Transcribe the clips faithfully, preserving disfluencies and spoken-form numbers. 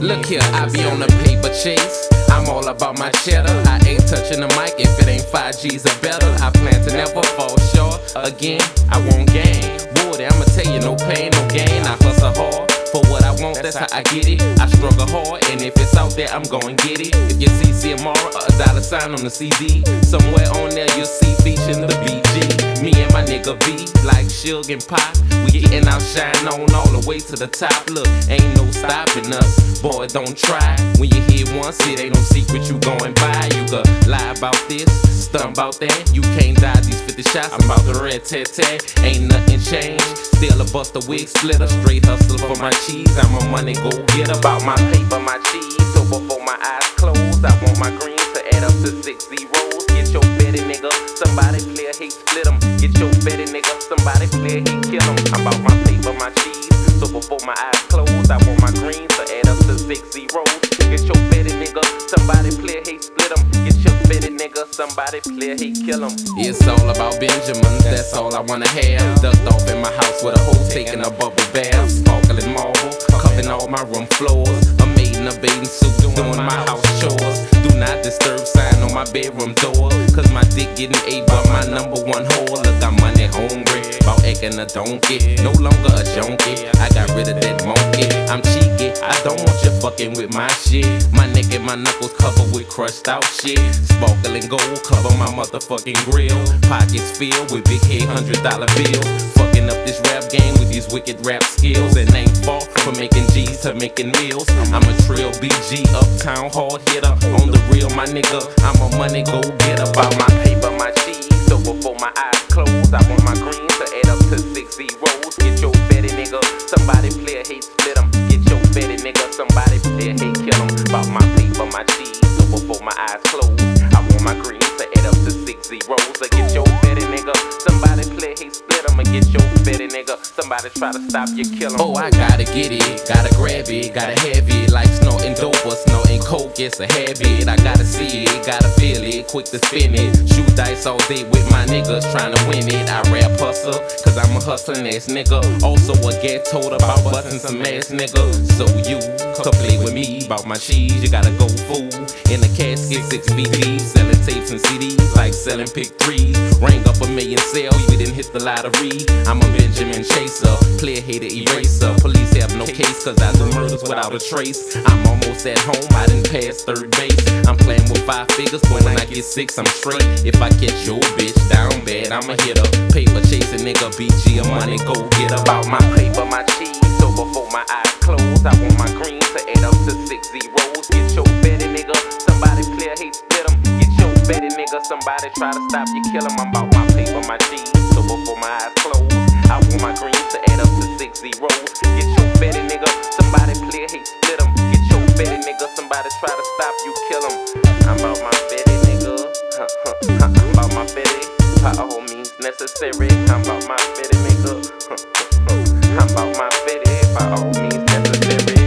Look here, I be on the paper chase. I'm all about my cheddar. I ain't touching the mic if it ain't five G's or better. I plan to never fall short. Again, I won't gain. Boy, I'ma tell you, no pain, no gain. I hustle hard for what I want, that's how I get it. I struggle hard, and if it's out there, I'm gon' get it. If you see Ciamara, a dollar sign on the C D, somewhere on there you'll see featuring the B G. Me and my nigga V, like Suge and Pop, we getting our shine on all the way to the top. Look, ain't no stopping us, boy, don't try. When you hear once, it ain't no secret you going by. You could lie about this, stunt about that. You can't die these fifty shots, I'm about to red tat tat. Ain't nothing changed, still a bust a wig splitter. Straight hustle for my cheese, I'm a money go get about my paper, my cheese. So before my eyes close, I want my greens to add up to six zeros. Get your Betty nigga, somebody play a hate split 'em. Get your Betty nigga, somebody play a hate kill 'em. I'm about my paper, my cheese. So before my eyes close, I want my greens to add up to six zeros. Get your Betty nigga, somebody play a hate split 'em. Get your Betty nigga, somebody play a hate kill 'em. It's all about Benjamins, that's all I wanna have. Ducked off in my house with a hoe taking a bubble bath. Sparkling marble, covering all my room floors. I'm made in a bathing suit, doing my house chores. Do not disturb sign on my bedroom door, cause my dick getting ate by my number one whore. Look, I'm money hungry, about acting a donkey. No longer a junkie, I got rid of that monkey. I'm cheeky, I don't want you fucking with my shit. My neck and my knuckles covered with crushed out shit. Sparkling gold cover my motherfucking grill. Pockets filled with big head hundred dollar bills. Fucking up this rap game with these wicked rap skills. And ain't far from making G's to making meals. I'm a trill B G, uptown hard hitter. On the real, my nigga, I'm a money go get about my paper, my cheese. So before my eyes close, I want my greens to add up to six zeros. Get your Betty nigga, somebody play a hate split 'em. Get your Betty nigga, somebody play a hate kill 'em. About my paper, my cheese. So before my eyes close, I want my greens to add up to six zeros. I get your Betty nigga, somebody play a hate split 'em. I get your Betty nigga, somebody try to stop you, kill 'em. Oh, I gotta get it, gotta grab it, gotta have it. Like snorting dope or snorting coke, it's a habit. I gotta see it, gotta feel it, quick to spin it. Shoot dice all day with my niggas trying to win it. I rap hustle, cause I'm a hustling ass nigga. Also a get told about busting some ass nigga. So you come play with me, about my cheese, you gotta go fool. In a casket, six B Ds, selling tapes and C Ds like selling pick threes. Ring up a million sales, we didn't hit the lottery. I'm a Benjamin Chaser, player hater eraser. Police have no case, cause I do murders without a trace. I'm almost at home, I didn't pass third base. I'm playing with five figures, but when I get six, I'm straight. If I catch your bitch down bad, I'ma hit her. Paper chasing nigga, B G, a money go get about my paper, my cheese. So before my eyes close, I want my greens to add up to six zeros. Get your Betty nigga, somebody play a hate split 'em. Get your Betty nigga, somebody try to stop you, kill 'em. I'm about my paper, my cheese. So before my eyes close, I want my greens to add up to six zeros. Get your Betty nigga, somebody play a hate split 'em. Get your Betty nigga, somebody try to stop you, kill 'em. I'm about my Betty nigga, huh, huh, huh. I'm about my Betty, by all means necessary. I'm about my Betty nigga, huh, huh, huh. I'm about my Betty, by all means necessary.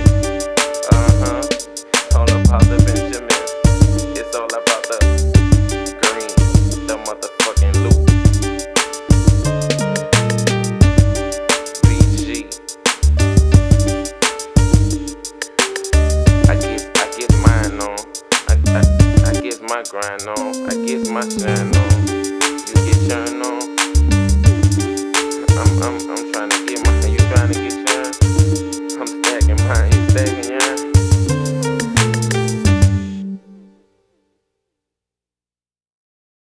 Uh-huh, all about the Benjamin. It's all about the green, the motherfucking loop. B G. I get, I get mine on. I, I, I get my grind on. I get my shine on.